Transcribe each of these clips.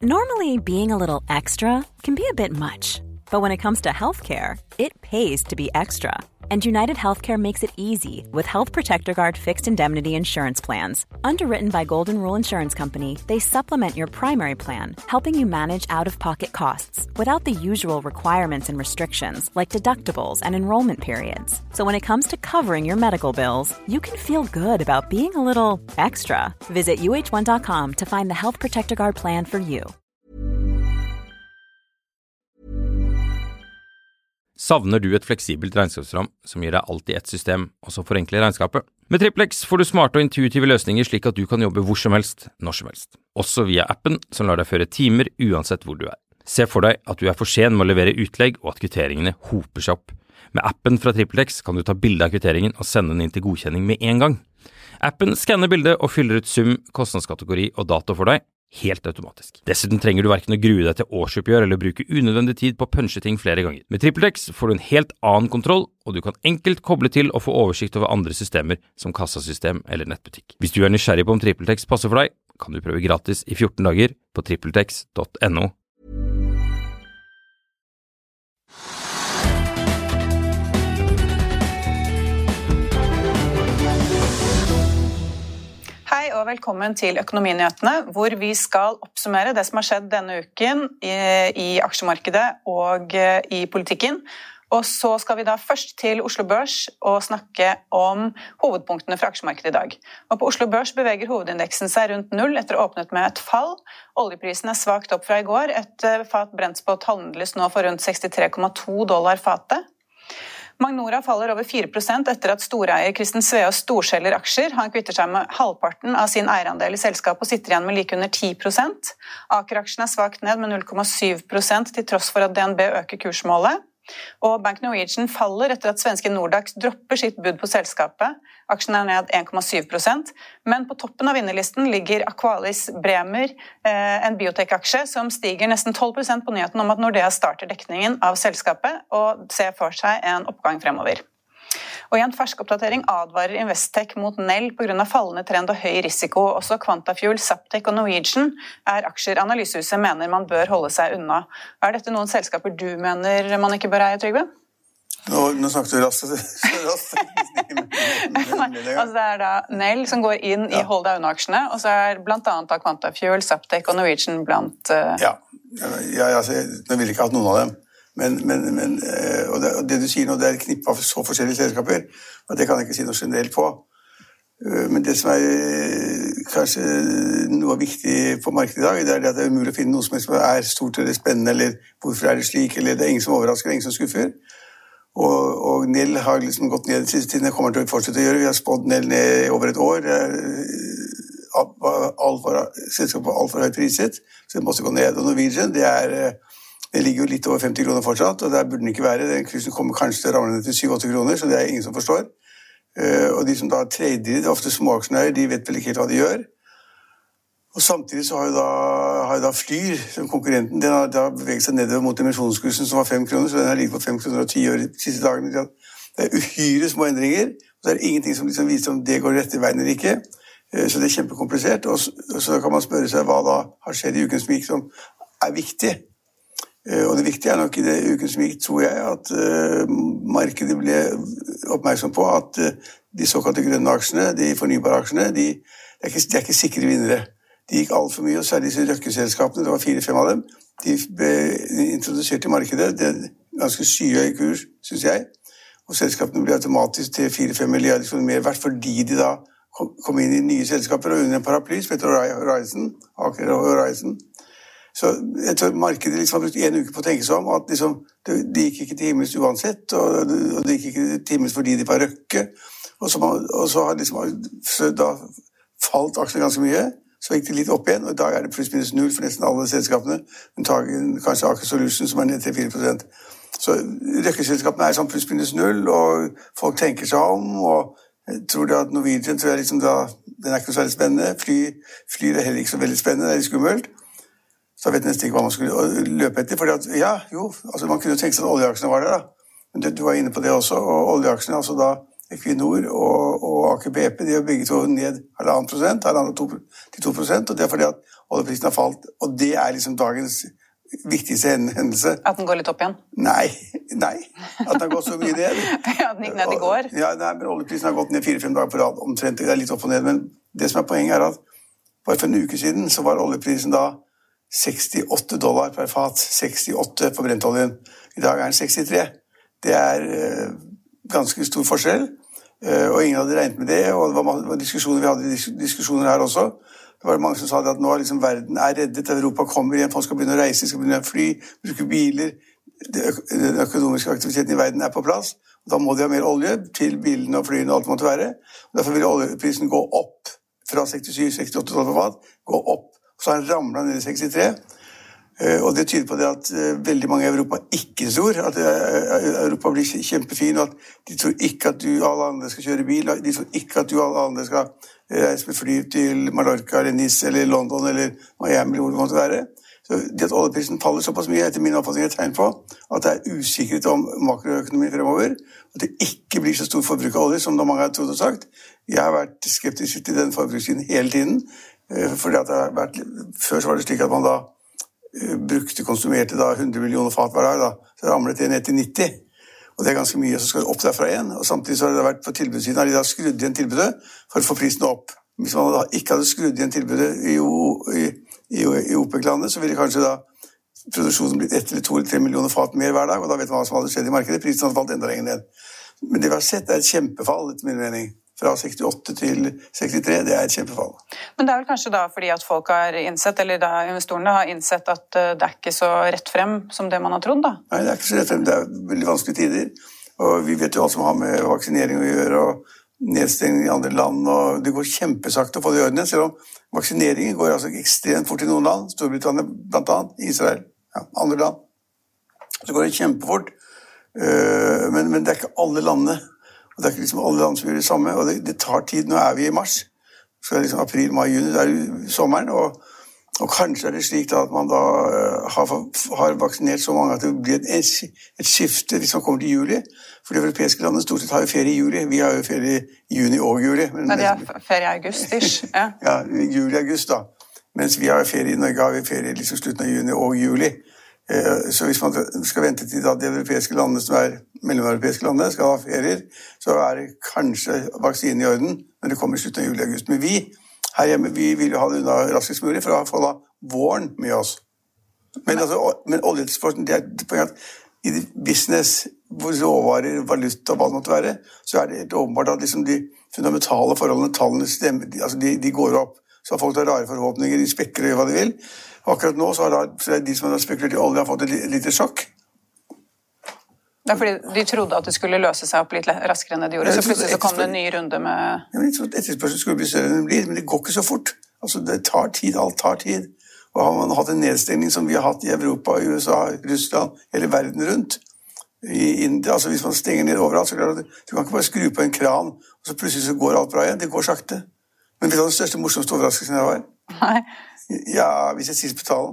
Normally, being a little extra can be a bit much, but when it comes to healthcare, it pays to be extra. And United Healthcare makes it easy with Health Protector Guard fixed indemnity insurance plans. Underwritten by Golden Rule Insurance Company, they supplement your primary plan, helping you manage out-of-pocket costs without the usual requirements and restrictions like deductibles and enrollment periods. So when it comes to covering your medical bills, you can feel good about being a little extra. Visit uh1.com to find the Health Protector Guard plan for you. Savner du et fleksibelt regnskapsprogram som gir deg alt i ett system, og som forenkler regnskapet? Med TrippelX får du smarte og intuitive løsninger slik at du kan jobbe hvor som helst, når som helst. Også via appen som lar deg føre timer uansett hvor du er. Se for deg at du er for sen med å levere utlegg og at kvitteringene hoper seg opp. Med appen fra TrippelX kan du ta bilde av kvitteringen og sende den inn til godkjenning med en gang. Appen skanner bildet og fyller ut sum, kostnadskategori og dato for deg, helt automatisk. Dessuten trenger du hverken å grue deg til årsoppgjør eller bruke unødvendig tid på å punche ting flere ganger. Med TrippelX får du en helt annen kontroll, og du kan enkelt koble til og få oversikt over andre systemer som kassasystem eller nettbutikk. Hvis du er nysgjerrig på om TrippelX passer for deg, kan du prøve gratis i 14 dager på trippeltex.no. Hei og velkommen til Økonominyhetene, hvor vi skal oppsummere det som har skjedd denne uken i aksjemarkedet og i politikken. Og så skal vi da først til Oslo Børs og snakke om hovedpunktene fra aksjemarkedet i dag. Og på Oslo Børs beveger hovedindeksen seg rundt null etter å ha åpnet med et fall. Oljeprisen er svakt opp fra i går. Et fat Brentspot handles nå for rundt $63,2 fatet. Magnora faller over 4% etter at storeier Kristen Sveaas storselger aksjer. Han kvitter seg med halvparten av sin eierandel i selskapet og sitter igjen med like under 10%. Aker-aksjen er svakt ned med 0,7% til tross for at DNB øker kursmålet. Og Bank Norwegian faller etter at svenske Nordax dropper sitt bud på selskapet. Aksjen er ned 1,7%, men på toppen av vinnerlisten ligger Aqualis Bremer, en biotech-aksje som stiger nesten 12% på nyheten om at Nordea starter dekningen av selskapet og ser for seg en oppgang fremover. Og i en fersk oppdatering advarer Investec mot Nell på grunn av fallende trend og høy risiko. Også Quantafuel, Zaptec og Norwegian er aksjer analysehuset mener man bør holde seg unna. Er dette noen selskaper du mener man ikke bør eie, Trygve? Nå snakket du raskt. Altså det er da Nell som går inn i hold deg unna-aksjene, og så er blant annet da Quantafuel, Zaptec og Norwegian blant... Ja, altså, nå vil jeg ikke ha noen av dem. Og det du sier nå, det er et knippe av så forskjellige selskaper, og det kan jeg ikke si noe generelt på. Men det som er kanskje noe viktig på markedet i dag, det er at det er umulig å finne noe som er stort eller spennende, eller hvorfor er det slik, eller det er ingen som overrasker, ingen som skuffer. Og Nell har liksom gått ned den siste tiden, det kommer til å fortsette å gjøre. Vi har spådd Nell ned over et år. Selskapet var alt for høyt priset, så det måtte gå ned. Og Norwegian, det ligger jo litt over 50 kroner fortsatt, og der burde den ikke være. Den kursen kommer kanskje til å ramle ned til 7-8 kroner, så det er ingen som forstår. Og de som da trader, ofte småaksjonærer, de vet vel ikke helt hva de gjør. Og samtidig så har jo da Flyr, som konkurrenten, den har da beveget seg nedover mot emisjonskursen som var 5 kroner, så den har ligget på 5 kroner og 10 øre de siste dagene. Det er uhyre små endringer, og det er ingenting som liksom viser om det går rett i veien eller ikke. Så det er kjempekomplisert, og så kan man spørre seg hva da har skjedd i uken som gikk som er viktig. Og det viktige er nok i det uken som gikk, tror jeg, at markedet ble oppmerksom på at de såkalte grønne aksjene, de fornybare aksjene, de er ikke sikre vinnere. De gikk alt for mye, og særlig disse røkkeselskapene, det var 4-5 av dem, de ble introdusert i markedet, det er ganske skyhøy kurs, synes jeg, og selskapene ble automatisk til 4-5 milliarder kroner mer verdt, fordi de da kom inn i nye selskaper, og under en paraply, som heter Horizon, Aker og Horizon. Så jeg tror markedet liksom har brukt en uke på å tenke seg om at liksom, de gikk ikke til himmels uansett, og de gikk ikke til himmels fordi de var røkke. Og så har liksom, da falt aksjene ganske mye, så gikk de litt opp igjen, og i dag er det pluss minus null for nesten alle selskapene, kanskje Aker Solutions som er ned til 4%. Så røkkeselskapene er sånn pluss minus null, og folk tenker seg om, og jeg tror det at Norwegian, tror jeg liksom da, den er ikke så veldig spennende, Flyr er heller ikke så veldig spennende, det er litt skummelt. Så jeg vet nesten ikke hva man skulle løpe etter, fordi at, altså man kunne jo tenke seg at oljeaksjene var der da, men du var inne på det også, og oljeaksjene, altså da Equinor og Aker BP, de har begge to ned 1,5%, 1,5–2%, og det er fordi at oljeprisen har falt, og det er liksom dagens viktigste hendelse. At den går litt opp igjen? Nei, at den har gått så mye ned. Ja, den gikk ned i går. Ja, men oljeprisen har gått ned 4-5 dager på rad, omtrent, det er litt opp og ned, men det som er poenget er at bare for en uke siden så var oljeprisen da $68 per fat, 68 på brentoljen. I dag er den 63. Det er ganske stor forskjell, og ingen hadde regnet med det, og det var diskusjoner, vi hadde diskusjoner her også. Det var mange som sa at nå liksom verden er reddet, Europa kommer igjen, folk skal begynne å reise, skal begynne å fly, bruke biler, den økonomiske aktiviteten i verden er på plass, og da må de ha mer olje til bilene og flyene og alt det måtte være, og derfor vil oljeprisen gå opp fra 67–68 dollar per fat, gå opp, så har den ramlet ned i 63, og det tyder på det at veldig mange i Europa ikke tror at Europa blir kjempefin, og at de tror ikke at alle andre skal kjøre bil, de tror ikke at alle andre skal reise med fly til Mallorca eller Nice eller London eller Miami eller hvor det måtte være. Så det at oljeprisen faller såpass mye etter min oppfatning er et tegn på at det er usikkerhet om makroøkonomien fremover, at det ikke blir så stort forbruk av olje som mange har trodd og sagt. Jeg har vært skeptisk til den forbrukssiden hele tiden, fordi at det har vært, før så var det slik at man da konsumerte da 100 millioner fat hver dag, da, så ramlet det ned til 90, og det er ganske mye, så skal det opp derfra igjen, og samtidig så har det vært på tilbudssiden, har de da skrudd igjen tilbudet for å få prisen opp. Hvis man da ikke hadde skrudd igjen tilbudet i OPEC-landet, så ville kanskje da produksjonen blitt 1 eller 2 eller 3 millioner fat mer hver dag, og da vet man hva som hadde skjedd i markedet, prisen hadde falt enda lenger ned. Men det vi har sett er et kjempefall, etter min mening. Fra 68 til 63, det er et kjempefall. Men det er vel kanskje da fordi at folk har innsett, eller da investorene har innsett at det er ikke så rett frem som det man har trodd da? Nei, det er ikke så rett frem, det er veldig vanskelige tider. Og vi vet jo alt som har med vaksinering å gjøre, og nedstengning i andre land, og det går kjempesakte å få det i orden, selv om vaksineringen går altså ekstremt fort i noen land, Storbritannia blant annet, Israel, ja, andre land. Så går det kjempefort, men det er ikke alle landene. Og det er ikke liksom alle land som gjør det samme, og det tar tid. Nå er vi i mars, så er det liksom april, mai, juni, det er jo sommeren, og kanskje er det slik da at man da har vaksinert så mange at det blir et skifte hvis man kommer til juli, for de europeiske landene stort sett har jo ferie i juli, vi har jo ferie i juni og juli. Men det er ferie i august, ish. Ja, ja juli-august da, mens vi har ferie i Norge, har vi ferie liksom slutten av juni og juli. Så hvis man skal vente til at de europeiske landene som er mellomeuropeiske landene skal ha ferier, så er det kanskje vaksinen i orden, men det kommer i slutten av juli-august. Men vi her hjemme, vi vil jo ha det unna raskest mulig for å få da våren med oss. Men oljeeksporten, det er poenget at i business, hvor råvarer, valuta og hva det måtte være, så er det helt åpenbart at liksom de fundamentale forholdene, tallene stemmer, altså de går opp. Så folk har rare forhåpninger, de spekker og gjør hva de vil. Og akkurat nå så har de som har spekulert i olje har fått et lite sjokk. Det er fordi de trodde at det skulle løse seg opp litt raskere enn det gjorde, så plutselig så kom det en ny runde med... Ja, men jeg trodde etterspørselen skulle bli større enn det blir, men det går ikke så fort. Altså det tar tid, alt tar tid. Og har man hatt en nedstengning som vi har hatt i Europa, i USA, Russland, hele verden rundt, i India, altså hvis man stenger ned overalt, så klart, du kan ikke bare skru på en kran, og så plutselig så går alt bra igjen, det går sakte. Men vet du hva den største morsomste overraskelsen jeg var? Nei. Ja, hvis jeg sier på talen.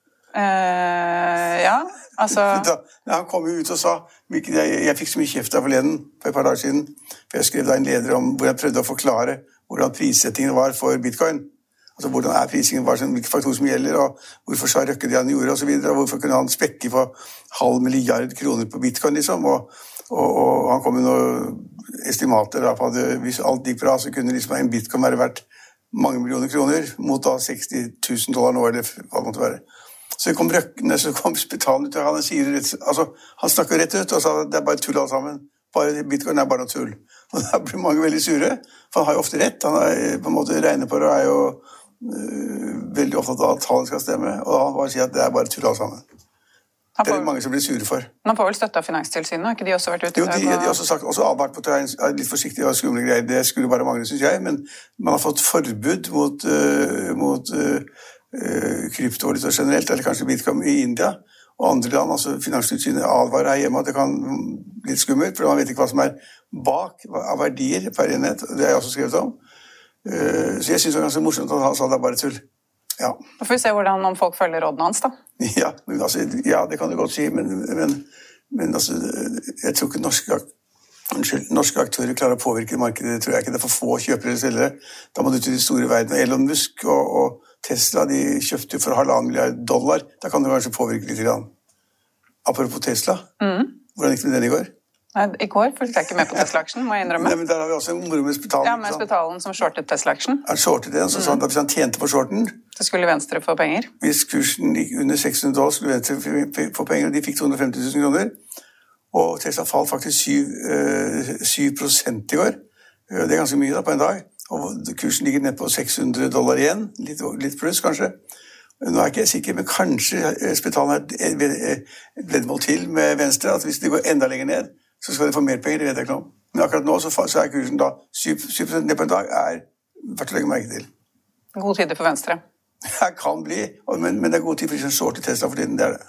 Ja, altså... Han kom jo ut og sa, jeg fikk så mye kjeft av forleden, for et par dager siden, for jeg skrev da en leder om hvor jeg prøvde å forklare hvordan prissettingen var for bitcoin. Altså hvordan er prisingen, hvilke faktorer som gjelder, og hvorfor sa Røkke det han gjorde, og så videre, og hvorfor kunne han spekke på 500 milliard kroner på bitcoin, liksom, og han kom med noen estimater da, på at hvis alt gikk bra, så kunne liksom en bitcoin være verdt mange millioner kroner, mot da $60,000 nå, eller hva det måtte være. Så kom Røkkene, så kom Spetalen ut, og han snakket rett ut, og sa at det er bare tull alt sammen. Bitcoin er bare noe tull. Og da blir mange veldig sure, for han har jo ofte rett. Han er på en måte regner på det, og er jo veldig opptatt av at tallene skal stemme, og han bare sier at det er bare tull alt sammen. Det er mange som blir sure for. Man får vel støtte av Finanstilsynet, har ikke de også vært ute? Jo, de har også sagt, også advart på at det er litt forsiktig og skumle greier, det skulle bare mangle, synes jeg, men man har fått forbud mot kryptovaluta generelt, eller kanskje bitcoin i India, og andre land, altså Finanstilsynet advarer her hjemme at det kan bli litt skummelt, for man vet ikke hva som er bak av verdier per enhet, det har jeg også skrevet om. Så jeg synes det var ganske morsomt at han sa det er bare tull. Ja. Da får vi se om folk følger rådene hans da. Ja, ja, det kan du godt si, men altså, jeg tror ikke norske norske aktører klarer å påvirke markedet, tror jeg ikke. Det er for få kjøpere eller selgere. Da må du til de store verden. Elon Musk og Tesla, de kjøpte for $1,5 milliard. Da kan du kanskje påvirke litt grann. Apropos Tesla, hvordan gikk det med den i går? Nei, i går fulgte jeg ikke med på Tesla-aksjen, må jeg innrømme. Nei, men der har vi også en moro med Spetalen. Ja, med Spetalen som shortet Tesla-aksjen. Han shortet den, så sånn at hvis han tjente på shorten, så skulle Venstre få penger. Hvis kursen gikk under $600, skulle Venstre få penger, og de fikk 250 000 kroner. Og Tesla falt faktisk 7% i går. Det er ganske mye da på en dag. Og kursen ligger ned på $600 igjen, litt pluss kanskje. Nå er jeg ikke sikker, men kanskje Spetalen har et veddemål til med Venstre, at hvis de går enda lenger ned, så skal de få mer penger, det vet jeg ikke om. Men akkurat nå så er kursen da 7% ned på en dag, er verdt å legge merke til. God tid for Venstre. Det kan bli, men det er god tid for de som shorter Tesla for tiden, det er det.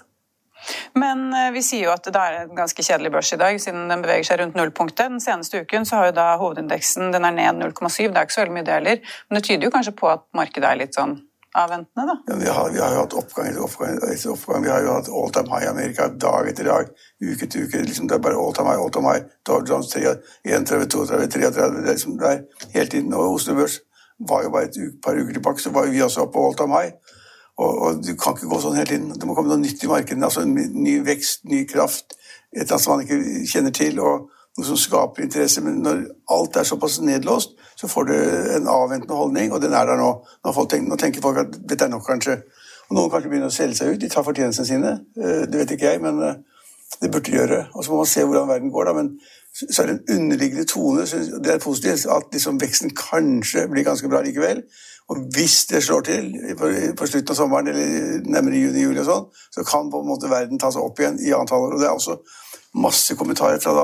Men vi sier jo at det er en ganske kjedelig børs i dag, siden den beveger seg rundt nullpunktet. Den seneste uken så har jo da hovedindeksen, den er ned 0,7, det er ikke så veldig mye deler, men det tyder jo kanskje på at markedet er litt sånn avventende da. Ja, vi har jo hatt oppgang etter oppgang, vi har jo hatt all time high i Amerika, dag etter dag, uke til uke, liksom det er bare all time high, Dow Jones 31, 32, 33, det er liksom det er hele tiden, og Oslo Børs var jo bare et par uker tilbake, så var jo vi også på all time high, og du kan ikke gå sånn hele tiden, det må komme noe nytt i markedet, altså ny vekst, ny kraft, et eller annet som man ikke kjenner til, og noe som skaper interesse, men når alt er såpass nedlåst, så får du en avventende holdning, og den er der nå. Nå tenker folk at dette er nok kanskje, og noen kanskje begynner å selge seg ut, de tar fortjenestene sine, det vet ikke jeg, men det burde de gjøre, og så må man se hvordan verden går da, men så er det en underliggende tone, det er positivt, at liksom veksten kanskje blir ganske bra likevel, og hvis det slår til på slutten av sommeren, eller nærmere juni, juli og sånn, så kan på en måte verden ta seg opp igjen i antall år, og det er også masse kommentarer fra da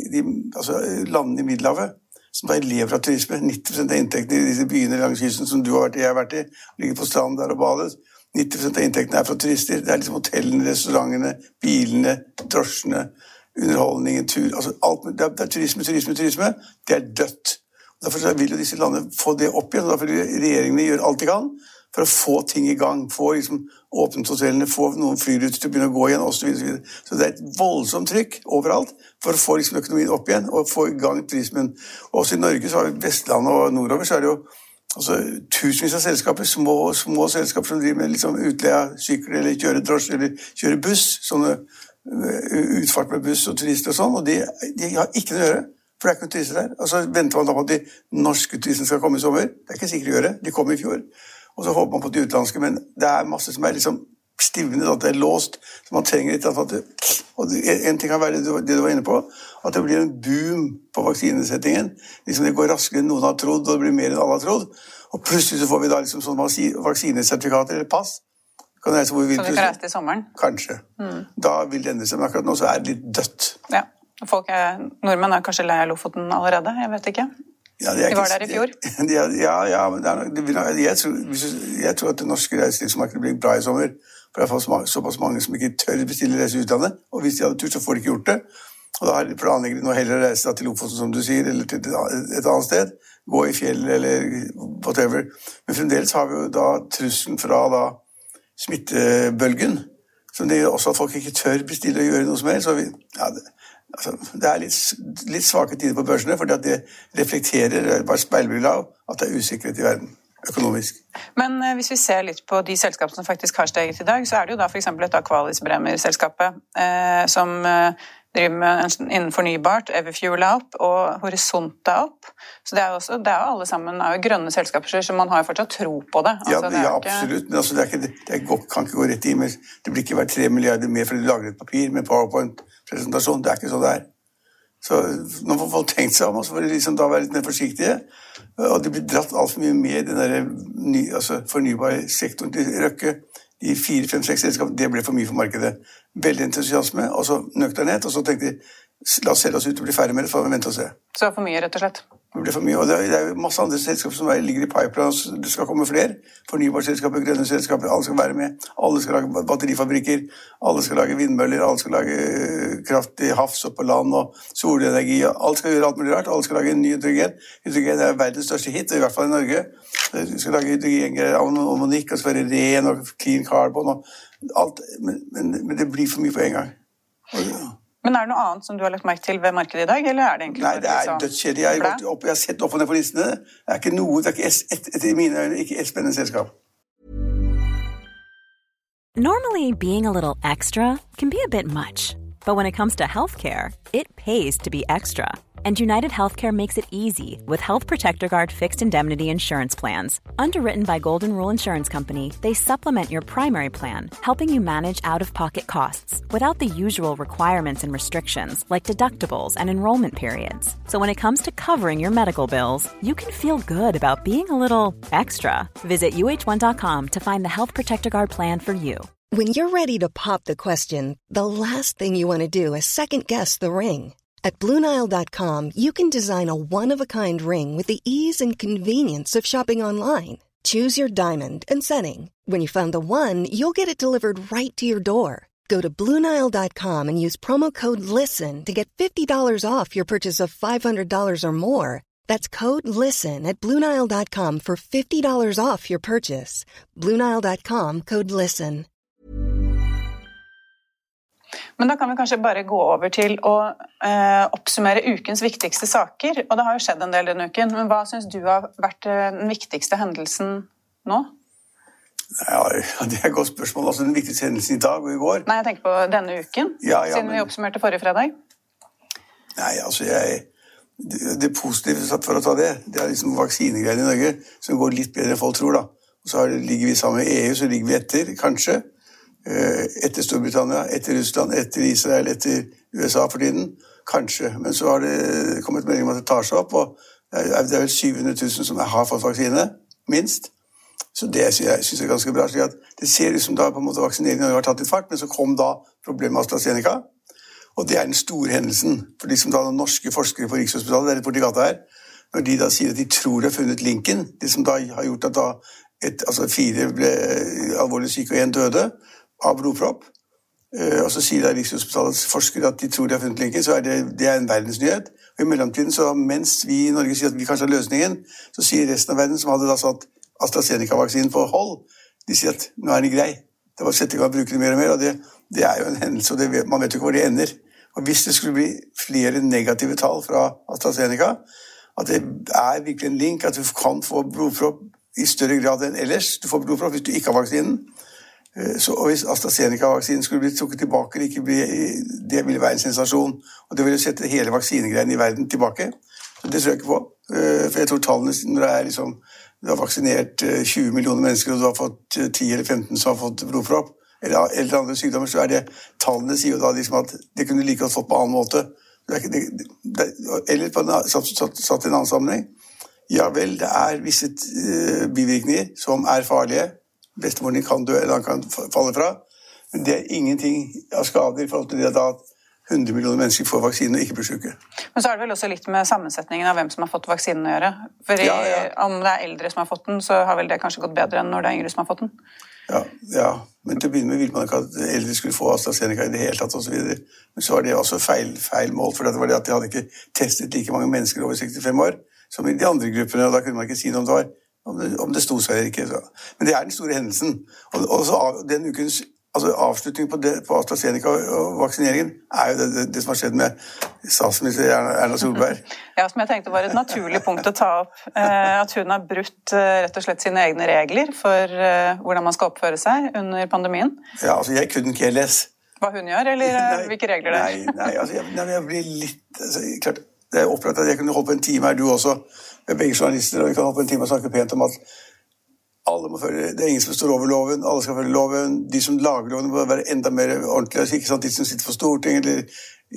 landene i Middelhavet, som da lever av turisme. 90% av inntektene i disse byene langs kysten som du har vært i, jeg har vært i, ligger på stranden der og badet. 90% av inntektene er fra turister. Det er liksom hotellene, restaurantene, bilene, drosjene, underholdningen, tur, altså alt, det er turisme, det er dødt. Derfor vil jo disse landene få det opp igjen, og derfor vil regjeringene gjøre alt de kan for å få ting i gang, få liksom åpnet hotellene, få noen flyruter til å begynne å gå igjen, og så videre. Så det er et voldsomt trykk overalt for å få liksom økonomien opp igjen, og få i gang turismen. Og også i Norge, så har vi Vestlandet og nordover, så er det jo tusenvis av selskaper, små selskaper som driver med liksom utleie av sykler, eller kjøre drosje, eller kjøre buss, sånne utfart med buss og turister og sånn, og de har ikke noe å gjøre. For det er ikke noen turister der. Og så venter man da på at de norske turistene skal komme i sommer. Det er ikke sikkert å gjøre. De kom i fjor. Og så håper man på de utenlandske, men det er masse som er liksom stivnet, at det er låst, så man trenger litt at det, og en ting kan være det du var inne på, at det blir en boom på vaksinesettingen. Liksom det går raskere enn noen har trodd, og det blir mer enn alle har trodd. Og plutselig så får vi da liksom sånn vaksinesertifikater eller pass. Kan reise hvor vi vil. Så vi kan reise til sommeren? Kanskje. Da vil det endre seg, men akkurat nå så er det litt dødt. Ja. Nordmenn er kanskje lei av Lofoten allerede, jeg vet ikke. Ja, de var der i fjor. Ja, men jeg tror at det norske reiselivsmarkedet blir bra i sommer, for det er såpass mange som ikke tør bestille reise i utlandet, og hvis de hadde tur, så får de ikke gjort det. Og da planlegger de nå heller å reise til Lofoten, som du sier, eller til et annet sted, gå i fjell eller whatever. Men fremdeles har vi jo da trusselen fra da smittebølgen, som det gjør også at folk ikke tør bestille og gjøre noe som helst, så det er litt svake tider på børsene, fordi at det reflekterer bare speilbildet av at det er usikkerhet i verden, økonomisk. Men hvis vi ser litt på de selskapene som faktisk har steget i dag, så er det jo da for eksempel et Aqualis Bremer-selskapet som driver med innen fornybart, Everfuel er opp, og Horisont er opp. Så det er jo alle sammen er jo grønne selskaper, så man har jo fortsatt tro på det. Altså, ja, absolutt, men altså, det kan ikke gå rett i, men det blir ikke vært 3 milliarder mer fordi du lager et papir med PowerPoint-presentasjon, det er ikke så det er. Så nå får folk tenkt seg om, og så får de liksom da være litt mer forsiktige, og det blir dratt alt for mye med i den der fornybare sektoren til Røkke. De 4, 5, 6 selskapene, det ble for mye for markedet. Veldig entusiasme, og så nøkternhet, og så tenkte de, la oss selge oss ut og bli ferdig med det, for å vente og se. Så for mye, rett og slett? Det ble for mye, og det er jo masse andre selskaper som ligger i pipeline, det skal komme flere. Fornybarselskaper, grønne selskaper, alle skal være med. Alle skal lage batterifabrikker, alle skal lage vindmøller, alle skal lage kraft i havs og på land, og solenergi, og alle skal gjøre alt mulig rart, alle skal lage ny hydrogen. Hydrogen er verdens største hit, i hvert fall i Norge. Vi skal lage hydrogen, ammonikk, og så være ren og clean carbon, og alt, men det blir for mye på en gang. Men det noe annet som du har lagt merke til ved markedet I dag, eller det egentlig Nei, det dødskjedelig. Jeg har sett opp og ned på listene. Det ikke noe, det ikke etter mine øyne ikke et spennende selskap. Normally, being a little extra can be a bit much. But when it comes to healthcare, it pays to be extra. And United Healthcare makes it easy with Health Protector Guard fixed indemnity insurance plans. Underwritten by Golden Rule Insurance Company, they supplement your primary plan, helping you manage out-of-pocket costs without the usual requirements and restrictions like deductibles and enrollment periods. So when it comes to covering your medical bills, you can feel good about being a little extra. Visit uh1.com to find the Health Protector Guard plan for you. When you're ready to pop the question, the last thing you want to do is second-guess the ring. At BlueNile.com, you can design a one-of-a-kind ring with the ease and convenience of shopping online. Choose your diamond and setting. When you find the one, you'll get it delivered right to your door. Go to BlueNile.com and use promo code LISTEN to get $50 off your purchase of $500 or more. That's code LISTEN at BlueNile.com for $50 off your purchase. BlueNile.com, code LISTEN. Men da kan vi kanskje bare gå over til å oppsummere ukens viktigste saker, og det har jo skjedd en del denne uken, men hva synes du har vært den viktigste hendelsen nå? Ja, det et godt spørsmål, altså den viktigste hendelsen I dag og I går. Nei, jeg tenker på denne uken, siden vi oppsummerte forrige fredag. Nei, altså det positive for å ta det liksom vaksinegreiene I Norge, som går litt bedre enn folk tror da. Og så ligger vi sammen med EU, så ligger vi etter, kanskje, etter Storbritannia, etter Russland, etter Israel, etter USA for tiden, kanskje. Men så har det kommet melding om at det tar seg opp, og det vel 700 000 som har fått vaksine, minst. Så det synes jeg ganske bra, slik at det ser ut som da på en måte vaksineringen har tatt litt fart, men så kom da problemet med AstraZeneca, og det den store hendelsen, for de som da norske forskere på Rikshospitalet, det litt borti gata her, når de da sier at de tror de har funnet linken, det som da har gjort at da 4 ble alvorlig syke og 1 døde, av blodpropp, og så sier da Rikshospitalets forskere at de tror de har funnet linken, så det en verdensnyhet. Og I mellomtiden, så mens vi I Norge sier at vi kanskje har løsningen, så sier resten av verden, som hadde da satt AstraZeneca-vaksinen på hold, de sier at nå den grei. Det var å sette I gang å bruke det mer og mer, og det jo en hendelse, og man vet jo ikke hvor det ender. Og hvis det skulle bli flere negative tall fra AstraZeneca, at det virkelig en link, at du kan få blodpropp I større grad enn ellers, du får blodpropp hvis du ikke har vaksinen, så hvis AstraZeneca-vaksinen skulle bli trukket tilbake, det ville være en sensasjon, og det ville sette hele vaksinegreien I verden tilbake. Så det tror jeg ikke på, for jeg tror tallene, når det liksom, du har vaksinert 20 millioner mennesker, og du har fått 10 eller 15 som har fått blodpropp, eller andre sykdommer, så det, tallene sier jo da liksom at det kunne like godt fått på annen måte. Eller på satt I en annen sammenheng. Ja vel, det visse bivirkninger som farlige, bestemoren kan dø, eller han kan falle fra. Men det ingenting av skader I forhold til det at 100 millioner mennesker får vaksinen og ikke blir syke. Men så det vel også litt med sammensetningen av hvem som har fått vaksinen å gjøre. For om det eldre som har fått den, så har vel det kanskje gått bedre enn når det yngre som har fått den. Ja. Men til å begynne med ville man ikke at eldre skulle få AstraZeneca I det hele tatt og så videre. Men så var det også feil mål, for det var det at de hadde ikke testet like mange mennesker over 65 år som I de andre gruppene, og da kunne man ikke si noe om det stod seg eller ikke. Så. Men det den store hendelsen. Og så den ukens avslutning på AstraZeneca og vaksineringen jo det som har skjedd med statsminister Erna Solberg. Ja, som jeg tenkte var et naturlig punkt å ta opp. At hun har brutt rett og slett sine egne regler for hvordan man skal oppføre seg under pandemien. Ja, jeg kunne ikke lese. Hva hun gjør, eller hvilke regler det Nei, jeg blir litt... klart, det opplagt at jeg kunne holde på en time her, du også. Vi begge journalister, og vi kan holde på en time og snakke pent om at alle må følge, det ingen som står over loven, alle skal følge loven, de som lager loven må være enda mer ordentlige, ikke sant, de som sitter på Stortinget, eller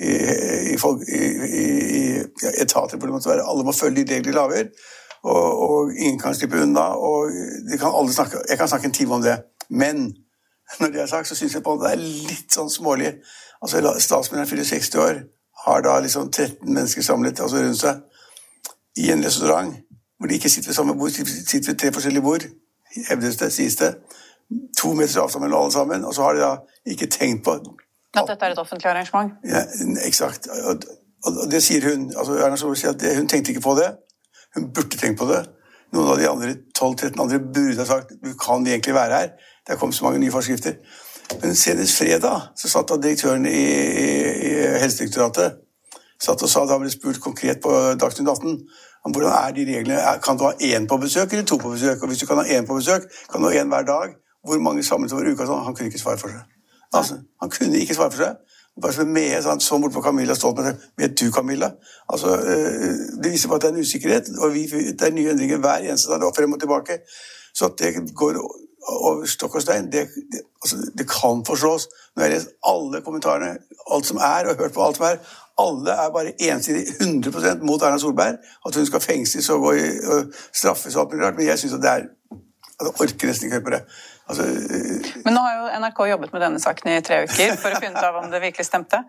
I etater hvor det måtte være, alle må følge de regler laver, og ingen kan slippe unna, og de kan alle snakke, jeg kan snakke en time om det, men når det sagt, så synes jeg på at det litt sånn smålig, statsministeren fyller 60 år, har da liksom 13 mennesker samlet rundt seg I en restaurant, hvor de ikke sitter ved samme bord, sitter ved 3 forskjellige bord, hevdes det, sies det, 2 meter avstand mellom alle sammen, og så har de da ikke tenkt på... At dette et offentlig arrangement? Ja, eksakt. Og det sier hun, Erna Solberg sier at hun tenkte ikke på det, hun burde tenkt på det. Noen av de andre, 12-13 andre, burde ha sagt, du kan egentlig være her. Det har kommet så mange nye forskrifter. Men senest fredag så satt da direktøren I Helsedirektoratet satt og sa, da ble spurt konkret på Dagsnytt 18, hvordan de reglene? Kan du ha en på besøk eller to på besøk? Og hvis du kan ha en på besøk, kan du ha en hver dag. Hvor mange samlet over uka? Han kunne ikke svare for seg. Altså, han kunne ikke svare for seg. Bare som med, så bort på Camilla Stoltenberg, vet du Camilla? Altså, det viser bare at det en usikkerhet, og det nye endringer hver eneste dag, og frem og tilbake. Så at det går over stokk og stein, det kan forstås. Når jeg leser alle kommentarene, alt som og hørt på alt som alle bare ensidig 100% mot Erna Solberg, at hun skal fengsles og gå og straffes og alt mulig rart, men jeg synes at det orker nesten ikke høre på det. Altså, men nå har jo NRK jobbet med denne saken i 3 uker for å finne ut av om det virkelig stemte.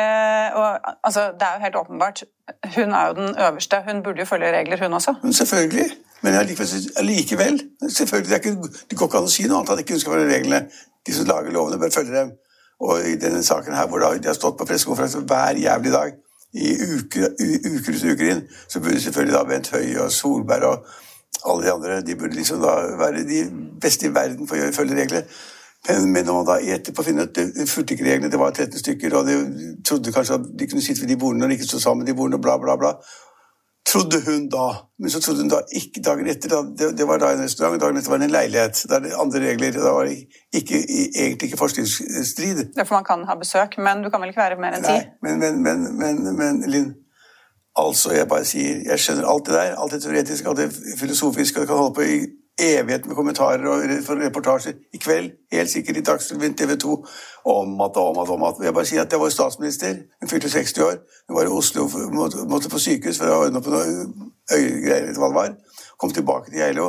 Og altså, det jo helt åpenbart. Hun jo den øverste. Hun burde jo følge regler, hun også. Men selvfølgelig. Men likevel. Selvfølgelig, det går ikke an å si noe annet at ikke hun skal følge reglene. De som lager lovene bør følge dem. Og i denne saken her, hvor de har stått på pressekonferanse hver jævlig dag, i uker inn, så burde selvfølgelig da Bent Høie og Solberg og alle de andre, de burde liksom da være de beste i verden for å følge regler. Men når man da etterpå finner at det fulgte ikke reglene, det var 13 stykker, og de trodde kanskje at de kunne sitte ved de bordene når de ikke stod sammen med de bordene, bla bla bla. Trodde hun da. Men så trodde hun da ikke dagen etter, det var da en restaurant, dagen etter var det en leilighet. Da det andre regler, da var det egentlig ikke forskriftsstrid. Det for man kan ha besøk, men du kan vel ikke være mer enn 10? Nei, men Linn, altså, jeg bare sier, jeg skjønner alt det der, alt det teoretiske, alt det filosofiske, og det kan holde på i evighet med kommentarer og reportasjer i kveld, helt sikkert i Dagsrevyen TV 2, om at. Jeg bare sier at jeg var statsminister, hun fylte 60 år, hun var i Oslo, måtte på sykehus for å ordne på noe øyegreier, hva det var, kom tilbake til Geilo.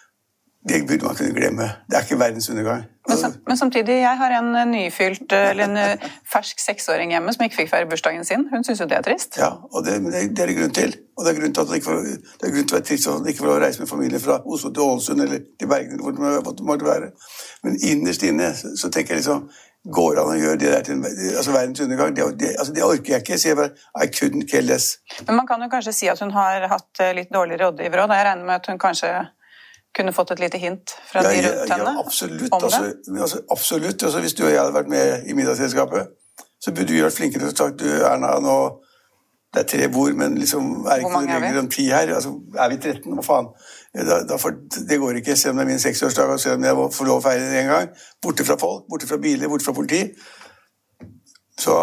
Det burde man kunne glemme. Det ikke verdens undergang. Men samtidig, jeg har en nyfylt, eller en fersk 6-åring hjemme som ikke fikk feire bursdagen sin. Hun synes jo det trist. Ja, og det det grunn til. Og det grunn til at det å være trist at man ikke får reise med familien fra Oslo til Ålesund eller til Bergen, eller hvor det måtte være. Men innerst inne så tenker jeg liksom, går an å gjøre det der til verdens undergang? Det orker jeg ikke. Jeg sier bare, I couldn't care less. Men man kan jo kanskje si at hun har hatt litt dårlig rådgiver også. Jeg regner med at hun kanskje kunne fått et lite hint fra de rundt henne? Ja, absolutt. Absolutt. Altså, hvis du og jeg hadde vært med i middagsselskapet, så burde du vært flinkere til å sagt, du Erna, nå det 3 bord, men liksom ikke noen regler om 10 her. Altså, vi 13? Hva faen? Det går ikke, selv om det min 6-årsdag, og selv om jeg får lov å feire det en gang. Borte fra folk, borte fra biler, borte fra politi. Så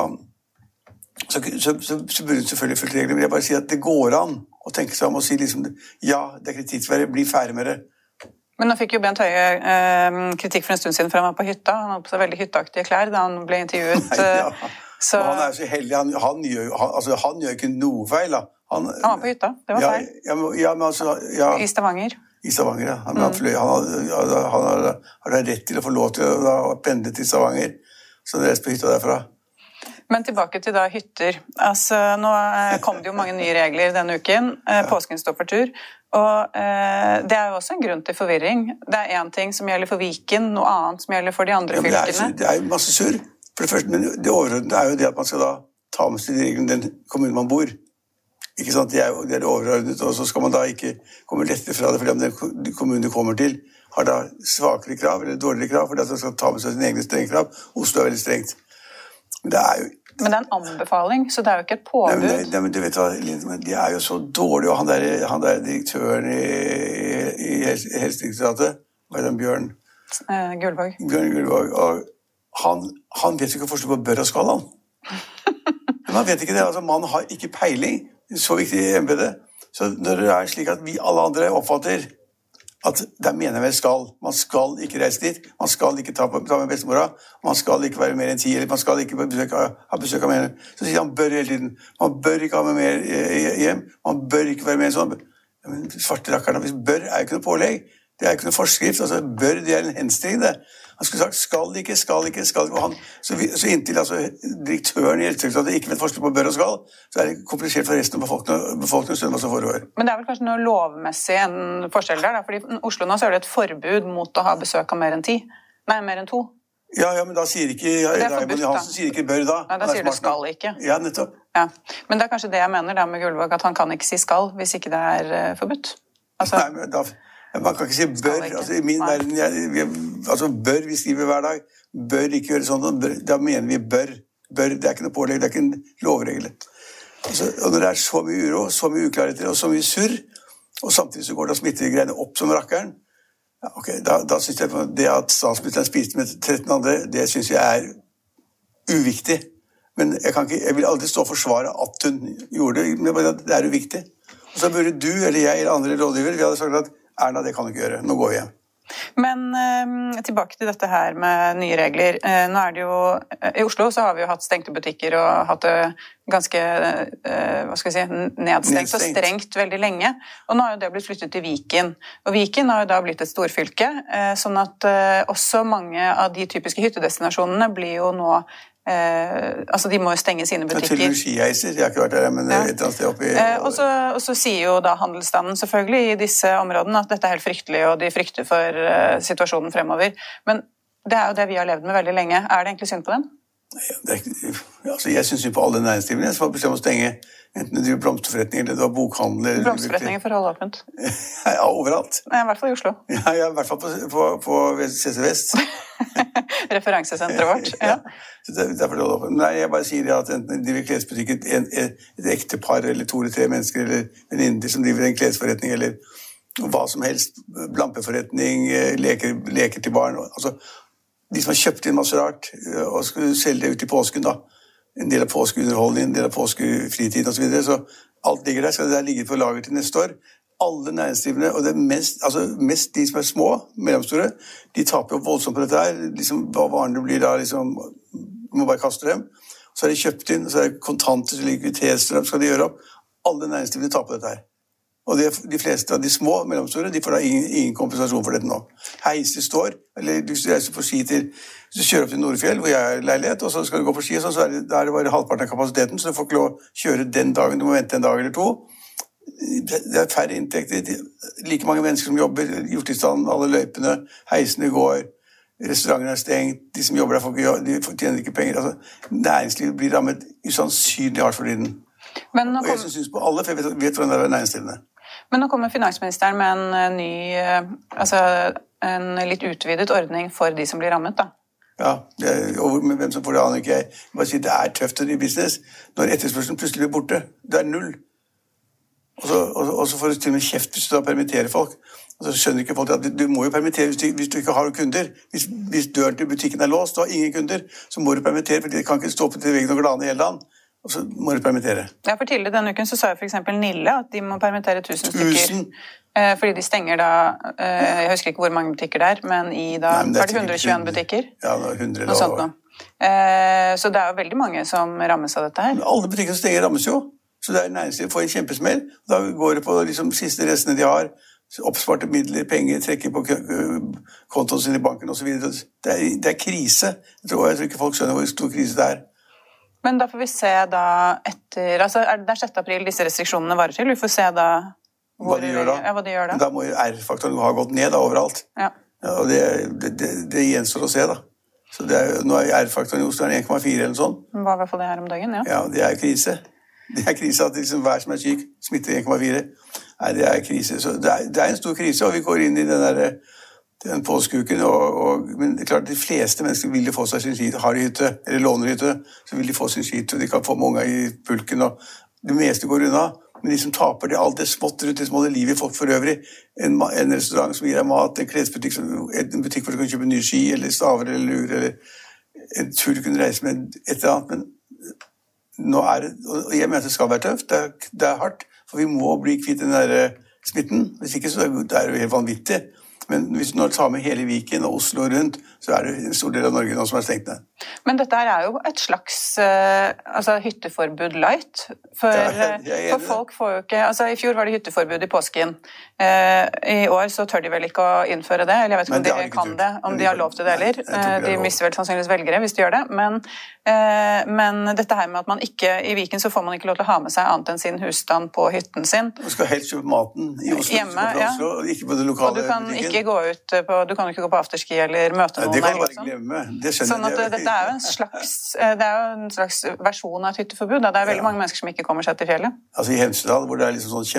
burde du selvfølgelig fulgt regler, men jeg bare sier at det går an å tenke seg om og si liksom, ja, det kritikkverdig, bli ferdig med det. Men nå fikk jo Bent Høie kritikk for en stund siden, for han var på hytta. Han hadde på seg veldig hytteaktige klær da han ble intervjuet. Ja. Så... Han så heldig, han gjør ikke noe feil da. Han var på hytta, det var feil. Ja, men altså... Ja. I Stavanger. I Stavanger, ja. Han har rett til å få lov til å pendle til Stavanger, så det på hytta derfra. Men tilbake til da hytter. Altså, nå kom det jo mange nye regler denne uken. Påsken står for tur. Og det jo også en grunn til forvirring. Det en ting som gjelder for Viken, noe annet som gjelder for de andre fylkene. Det jo masse surr. For det første, men det overordnede jo det at man skal da ta med seg de reglene den kommunen man bor. Ikke sant? Det det overordnet, og så skal man da ikke komme lettere fra det, fordi om den kommunen du kommer til har da svakere krav eller dårligere krav, fordi at man skal ta med seg sine egne strenge krav. Oslo veldig strengt. Men det jo... Men det en anbefaling, så det jo ikke et påbud. Nei, men du vet hva, de jo så dårlige, og han der direktøren i Helsedirektoratet, hva den Bjørn? Gullvåg. Bjørn Gullvåg, og han vet ikke forstå på bør og skal han. Men han vet ikke det, altså man har ikke peiling, så viktig i embedet. Så når det slik at vi alle andre oppfatter at det mener vel skal. Man skal ikke reise dit, man skal ikke ta med bestemora, man skal ikke være mer enn 10, eller man skal ikke ha besøk av mer. Så sier han bør hele tiden. Man bør ikke ha med mer hjem, man bør ikke være mer sånn. Men svarte rakkerne, hvis bør jo ikke noe pålegg, det jo ikke noe forskrift, altså bør det en henstilling det. Han skulle sagt skal ikke, og han, så inntil altså, direktøren i Helsedirektoratet ikke vet forskjell på bør og skal, så det komplisert for resten av befolkningen som foregår. Men det vel kanskje noe lovmessig en forskjell der, da? Fordi i Oslo nå så det et forbud mot å ha besøk av mer enn 10. Nei, mer enn 2. Ja, men da sier ikke Raymond Johansen sier ikke bør da. Nei, da sier det skal ikke. Ja, nettopp. Ja. Men det kanskje det jeg mener da med Gullvåg, at han kan ikke si skal hvis ikke det forbudt. Altså... Nei, men da... Man kan ikke si bør, altså i min verden, altså bør vi skriver hver dag, bør ikke gjøre sånn, da mener vi bør. bør, det ikke noe pålegg, det ikke en lovregel. Altså, og når det så mye uro, så mye uklarheter og så mye surr, og samtidig så går det smittegreiene opp som rakkeren, ja, okay, da synes jeg det at statsministeren spiste med 13 andre, det synes jeg uviktig. Men jeg vil aldri stå og forsvare at hun gjorde det, men bare at det uviktig. Og så burde du eller jeg eller andre rådgiver, vi hadde sagt at Erna, det kan du ikke gjøre, nå går vi hjem. Men tilbake til dette her med nye regler. Nå det jo, i Oslo så har vi jo hatt stengte butikker og hatt det ganske, nedstengt og strengt veldig lenge. Og nå har jo det blitt flyttet til Viken. Og Viken har jo da blitt et storfylke, sånn at også mange av de typiske hyttedestinasjonene blir jo nå altså de må jo stenge sine butikker. Til og med skiheiser, jeg har ikke vært der, men et eller annet sted oppi... Og så sier jo da handelsstanden selvfølgelig i disse områdene at dette helt fryktelig, og de frykter for situasjonen fremover. Men det jo det vi har levd med veldig lenge. Det egentlig synd på dem? Altså, jeg synes jo på alle næringsdrivende som har bestemt å stenge, enten det er blomsterforretning eller det var bokhandel. Blomsterforretninger får holde åpent. Ja, overalt. I hvert fall i Oslo. Ja, i hvert fall på CC Vest. Referansesenteret vårt, ja. Så derfor det holder åpent. Nei, jeg bare sier at enten de driver klesbutikk, et ektepar eller 2 eller 3 mennesker, eller venninner som driver en klesforretning, eller hva som helst, lampeforretning, leker til barn, altså de som har kjøpt inn masse rart og skulle selge det ut i påsken da, en del av påskeunderholdningen, en del av påskefritiden og så videre, så alt ligger der, skal det der ligge på lager til neste år. Alle næringsdrivende, og det mest de som små, mellomstore, de taper jo voldsomt på dette her, liksom, hva varene blir da, liksom, må bare kaste dem, så de kjøpt inn, så det kontanter, så likviditetsstrøm skal de gjøre opp, alle næringsdrivende taper på dette her. Og de fleste av de små mellomstore, de får da ingen kompensasjon for dette nå. Heiser står, eller hvis du reiser på ski hvis du kjører opp til Nordfjell, hvor jeg leilighet, og så skal du gå på ski, så det bare halvparten av kapasiteten, så du får ikke lov å kjøre den dagen, du må vente en dag eller 2. Det færre inntekter, like mange mennesker som jobber, gjort i stand, alle løypene, heisene går, restaurantene stengt, de som jobber der, de tjener ikke penger. Altså, næringslivet blir rammet usannsynlig hardt for tiden. Og jeg synes på alle, for jeg vet hvordan det næringsdrivende. Men nå kommer finansministeren med en ny, altså en litt utvidet ordning for de som blir rammet, da. Ja, og hvem som får det aner ikke jeg. Jeg bare sier, det tøft å drive business når etterspørselen plutselig blir borte. Det 0. Og så får du til og med kjeft hvis du da permitterer folk. Og så skjønner ikke folk at du må jo permittere hvis du ikke har kunder. Hvis døren til butikken låst og har ingen kunder, så må du permittere, for de kan ikke stå på til veggen og glane hele dagen. Og så må du permittere. Ja, for tidligere denne uken så sa jo for eksempel Nille at de må permittere 1000 stykker. Fordi de stenger da, jeg husker ikke hvor mange butikker det men i da, det 121 butikker? Ja, det 100 noe sånt nå. Så det jo veldig mange som rammes av dette her. Men alle butikker som stenger rammes jo. Så det næringslivet får en kjempesmell. Da går det på liksom siste restene de har, oppsparte midler, penger, trekker på kontoen sin i banken og så videre. Det krise. Jeg tror ikke folk skjønner hvor stor krise det Men da får vi se da etter, altså det 6. april disse restriksjonene varer til, vi får se da hva de gjør da. Ja, hva de gjør da. Da må jo R-faktoren ha gått ned da, overalt. Ja. Og det gjenstår å se da. Så nå R-faktoren i Oslo 1,4 eller sånn. Hva I hvert fall det her om dagen, ja. Ja, det jo krise. Det krise at liksom, hver som syk smitter 1,4. Nei, det krise. Så det en stor krise, og vi går inn I den påskeuken, men det klart, de fleste mennesker vil få seg sin skit, har hytte, eller låner hytte, så vil de få sin skit, og de kan få mange I pulken, og det meste går unna, men de som taper det, alt det smått rundt det små livet folk for øvrig, en restaurant som gir deg mat, en klesbutikk, en butikk hvor du kan kjøpe nye ski, eller staver, eller lur, eller en tur du kunne reise med et eller annet, men nå det, og jeg mener at det skal være tøft, det hardt, for vi må bli kvitt den der smitten, hvis ikke så det jo helt vanvittig. Men hvis du nå tar med hele Viken og Oslo rundt, så det en stor del av Norge nå som stengt ned. Men dette her jo et slags hytteforbud light. For folk får jo ikke... Altså, I fjor var det hytteforbud I påsken. I år så tør de vel ikke å innføre det, eller jeg vet ikke om de kan det, om de har lov til det heller. De mister vel sannsynligvis velgere hvis de gjør det. Men dette her med at man ikke... I Viken så får man ikke lov til å ha med seg annet enn sin husstand på hytten sin. Man skal helst kjøpe maten I Oslo, hjemme, Oslo og ikke på det lokale butikken. Og du kan ikke gå ut på... Du kan ikke gå på afterski eller møte noen. Det kan du bare glemme. Det skjønner sånn at dette jo en slags versjon av et hytteforbud. Det veldig mange mennesker som ikke kommer seg til fjellet. Altså I Hemsedal, hvor det liksom sånn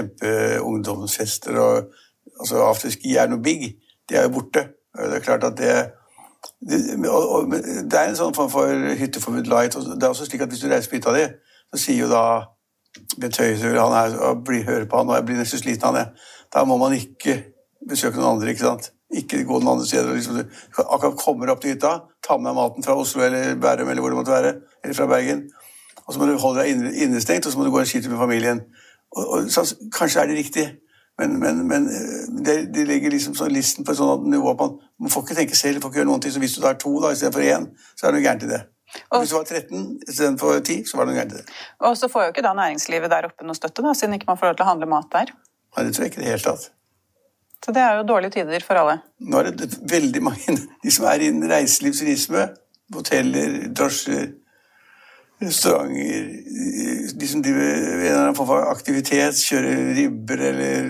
kjempeungdomsfester og altså afterski noe big, det jo borte. Det klart at Det en sånn form for hytteforbud light, og det også slik at hvis du reiser på hytta di, så sier jo da Bent Høie, hører på han, og jeg blir nesten sliten av det. Da må man ikke besøke noen andre, ikke sant? Ikke gå noen andre steder. Liksom, du akkurat kommer opp til hytta, ta med deg maten fra Oslo eller Bærum, eller hvor det måtte være, eller fra Bergen, og så må du holde deg innestengt, og så må du gå en skitur med familien. Så, kanskje det riktig, men det ligger liksom sånn listen på et sånt nivå at man får ikke tenke selv, får ikke gjøre noen ting, så hvis du tar 2 da, i stedet for 1, så det noe gærent i det. Hvis du var 13 i stedet for 10, så var det noe gærent i det. Og så får jo ikke da næringslivet der oppe noe støtte da, siden ikke man får lov til å handle mat der. Ja, det tror jeg ikke det helt tatt. Så det jo dårlige tider for alle. Nå det veldig mange, de som innen reiselivsturisme, hoteller, drosjer, restauranter, de som driver en eller annen form for aktivitet, kjører ribber eller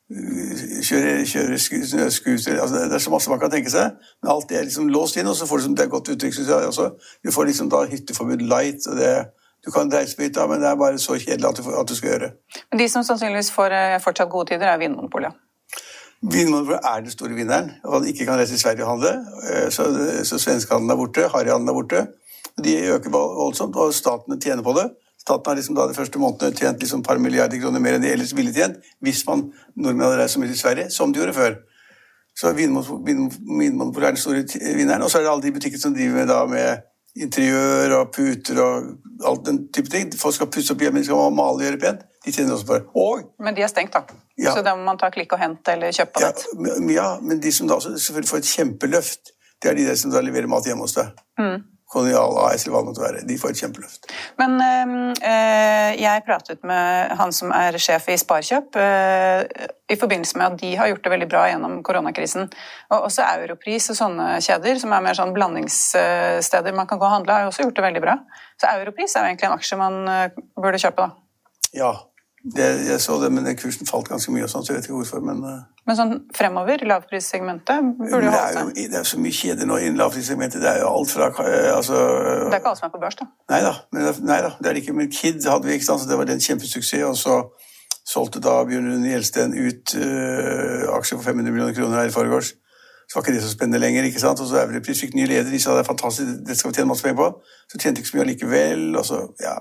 kjører snøskuter, altså det så masse man kan tenke seg, men alt det liksom låst inn, og så får du, det godt uttrykk, synes jeg også, du får liksom da hytteforbud light, og du kan reise på hytta, men det bare så kjedelig at du skal gjøre. Men de som sannsynligvis får fortsatt gode tider Vinmonopolet. Vinmonopolet den store vinneren, og man ikke kan reise til Sverige og handle, så svenskehandelen borte, harryhandelen borte, de øker voldsomt, og staten tjener på det. Staten har liksom da de første månedene tjent liksom et par milliarder kroner mer enn de ellers ville tjent, hvis nordmenn hadde reist så mye til Sverige, som de gjorde før. Så Vinmonopolet den store vinneren, og så det alle de butikker som driver med interiør og puter og alt den type ting. Folk skal pusse opp hjemme, de skal male og gjøre pent. De tjener også på det. Men de stengt da, ja. Så da må man ta klikk og hente eller kjøpe på nett. Ja, men de som da selvfølgelig får et kjempeløft, det de der som da leverer mat hjemme hos deg. Kolonial AS eller hva det måtte være. De får et kjempeløft. Men jeg pratet med han som sjef i Sparkjøp i forbindelse med at de har gjort det veldig bra gjennom koronakrisen. Og også Europris og sånne kjeder, som mer sånn blandingssteder man kan gå og handle, har jo også gjort det veldig bra. Så Europris jo egentlig en aksje man burde kjøpe da. Ja, jeg så det, men den kursen falt ganske mye og sånn, så jeg vet ikke hvorfor, Men sånn fremover, lavprissegmentet, burde jo holde seg? Det så mye kjeder nå innen lavprissegmentet, det jo alt fra, altså... Det ikke alt som på børs da? Neida, det det ikke, men Kid hadde vi, ikke sant, så det var den kjempesuksess, og så solgte da Bjørn Rune Gjelsten ut aksjer for 500 millioner kroner her i forgårs. Så var ikke det så spennende lenger, ikke sant, og så Europris fikk nye leder, de sa det fantastisk, det skal vi tjene masse penger på, så tjente ikke så mye allikevel, og så, ja.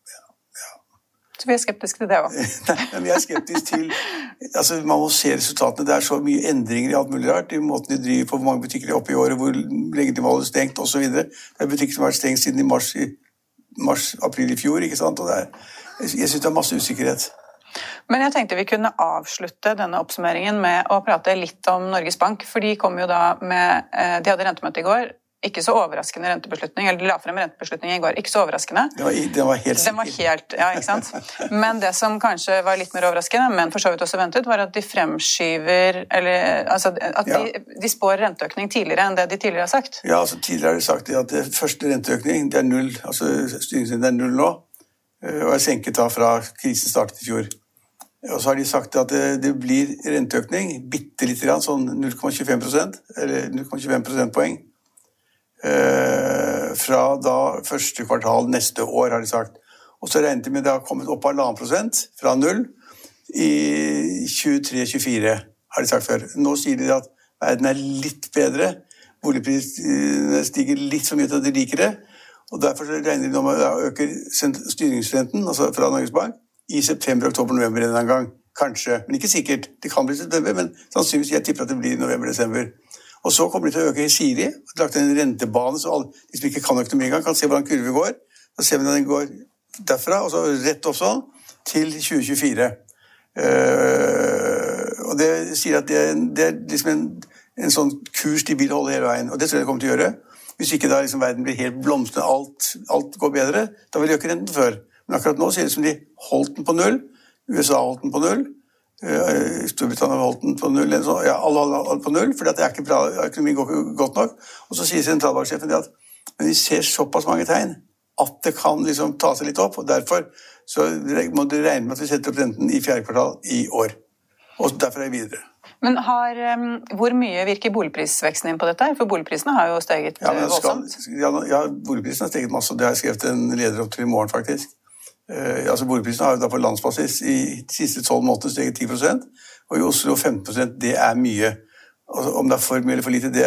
Så vi skeptiske til det også. Nei, men jeg skeptisk til, altså man må se resultatene, det så mye endringer i alt mulig rart, i måten de driver på, hvor mange butikker de oppe i året, hvor lenge de må holde stengt, og så videre. Det butikker som har vært stengt siden i mars-april i fjor, ikke sant, og jeg synes det masse usikkerhet. Men jeg tenkte vi kunne avslutte denne oppsummeringen med å prate litt om Norges Bank, for de kom jo da med, de hadde rentemøte i går, ikke så overraskende rentebeslutning, eller de la frem rentebeslutning i går, ikke så overraskende. Den var helt ja, ikke sant? Men det som kanskje var litt mer overraskende, men for så vidt også ventet, var at de fremskyver, eller altså, at de spår renteøkning tidligere enn det de tidligere har sagt. Ja, altså tidligere har de sagt at det første renteøkning, det 0, altså styringsrenten 0 nå, og senket da fra krisen startet i fjor. Og så har de sagt at det blir renteøkning, bitte litt grann, sånn 0,25%, eller 0,25 prosentpoeng, fra da første kvartal neste år, har de sagt. Og så regnet de med det har kommet opp av 1,5% fra 0 i 23-24, har de sagt før. Nå sier de at verden litt bedre, boligprisene stiger litt så mye til at de liker det, og derfor regner de nå med å øke styringsrenten, altså fra Norges Bank, i september, oktober, november en gang. Kanskje, men ikke sikkert. Det kan bli september, men sannsynligvis jeg tipper at det blir november, desember. Og så kommer de til å øke i Siri, og lagt en rentebane, så alle de som ikke kan økonomi engang, kan se hvordan kurven går. Så ser vi når den går derfra, og så rett opp sånn, til 2024. Og det sier at det liksom en sånn kurs de vil holde hele veien, og det tror jeg de kommer til å gjøre. Hvis ikke da liksom verden blir helt blomstrende, alt går bedre, da vil de øke renten før. Men akkurat nå ser det som de holdt den på 0, USA holdt den på 0, Storbritannia har holdt den på 0, ja, alle holdt på 0, for det ikke bra, økonomien går ikke godt nok. Og så sier sentralbanksjefen at men vi ser såpass mange tegn at det kan liksom ta seg litt opp, og derfor så må du regne med at vi setter opp renten i 4. kvartal i år. Og derfor vi videre. Men hvor mye virker boligprisveksten inn på dette? For boligprisene har jo steget voldsomt. Ja, boligprisene har steget masse, og det har jeg skrevet en leder opp til i morgen faktisk. Altså boligprisene har jo da på landsbasis i de siste 12 måneder steget 10%, og i Oslo 15%, det mye. Altså, om det for mye eller for lite, det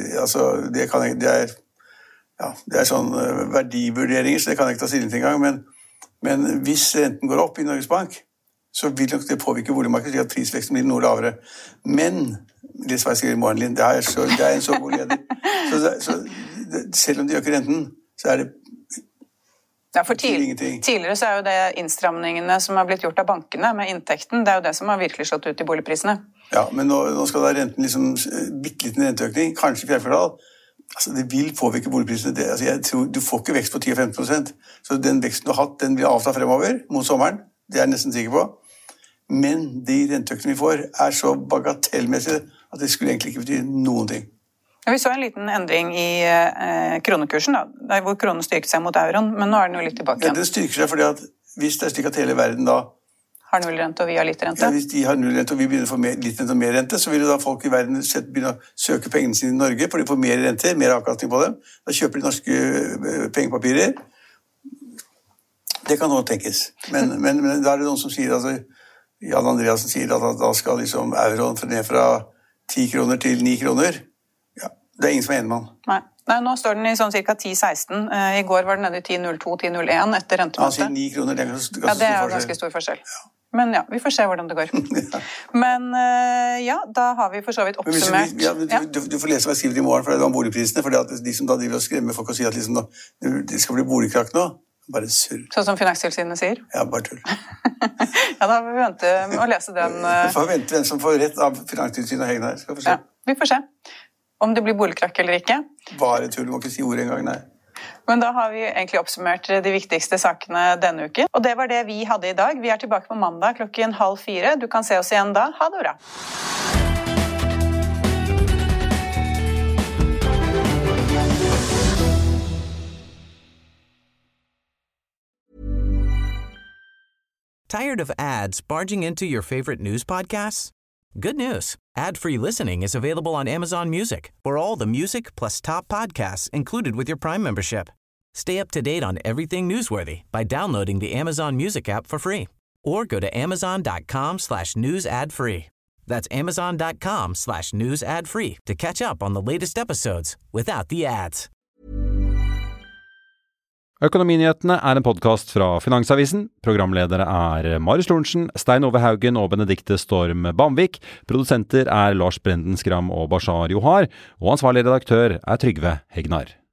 er sånn verdivurderinger, så det kan jeg ikke ta stilling til engang, men hvis renten går opp i Norges Bank, så vil nok det påvirke boligmarkedet, slik at prisveksten blir noe lavere. Men, det som jeg skriver i morgenlinjen, det er en så god leder. Så selv om de øker renten, så er det for tidligere så er jo det innstramningene som har blitt gjort av bankene med inntekten, det er jo det som har virkelig slått ut i boligprisene. Ja, men nå skal da renten liksom bitteliten renteøkning, kanskje i fjerde kvartal. Altså, det vil påvirke boligprisene. Jeg tror du får ikke vekst på 10-15%, så den veksten du har hatt, den vil avta fremover mot sommeren. Det er jeg nesten sikker på. Men de renteøkningene vi får er så bagatellmessige at det skulle egentlig ikke bety noen ting. Vi så en liten endring i kronekursen, da, hvor kronen styrket seg mot euroen, men nå er den jo litt tilbake igjen. Ja, den styrker seg fordi at hvis det er slik at hele verden da har nullrente og vi har litt rente. Ja, hvis de har nullrente og vi begynner å få litt rente og mer rente, så vil jo da folk i verden begynne å søke pengene sine i Norge, for de får mer rente, mer avkastning på dem. Da kjøper de norske pengepapirer. Det kan også tenkes. Men da er det noen som sier, altså Jan Andreasen sier at da skal liksom euroen ned fra 10 kroner til 9 kroner. Ja, det er ingen som er enig med han. Nei, nå står den i sånn cirka 10,16. I går var den nede i 10,02, 10,01 etter rentemøtet. Han sier 9 kroner, det er ganske stor forskjell. Ja, det er ganske stor forskjell. Ja. Men ja, vi får se hvordan det går. Ja. Men ja, da har vi for så vidt oppsummert. Du får lese hva jeg skriver i morgen, for det er om boligprisene, for de som da driver og skremmer folk og sier at liksom, det skal bli boligkrakk nå, bare surr. Sånn som Finanstilsynet sier? Ja, bare tull. Ja, da får vi vente og lese den. Vi får vente hvem som får rett av Finanstilsynet og Hegnar. Skal vi få se. Ja, vi får se. Om det blir boligkrakk eller ikke. Bare tull, du må ikke si ordet engang, nei. Men da har vi egentlig oppsummert de viktigste sakene denne uken. Og det var det vi hadde i dag. Vi er tilbake på mandag 3:30. Du kan se oss igjen da. Ha det bra. Tired of ads barging into your favorite news podcasts? Good news. Ad-free listening is available on Amazon Music for all the music plus top podcasts included with your Prime membership. Stay up to date on everything newsworthy by downloading the Amazon Music app for free or go to amazon.com/news ad free. That's amazon.com/news ad free to catch up on the latest episodes without the ads. Økonominyhetene er en podcast fra Finansavisen. Programledere er Marius Lorentzen, Stein Ove Haugen og Benedikte Storm Bamvik. Produsenter er Lars Brenden Skram og Bashar Johar. Og ansvarlig redaktør er Trygve Hegnar.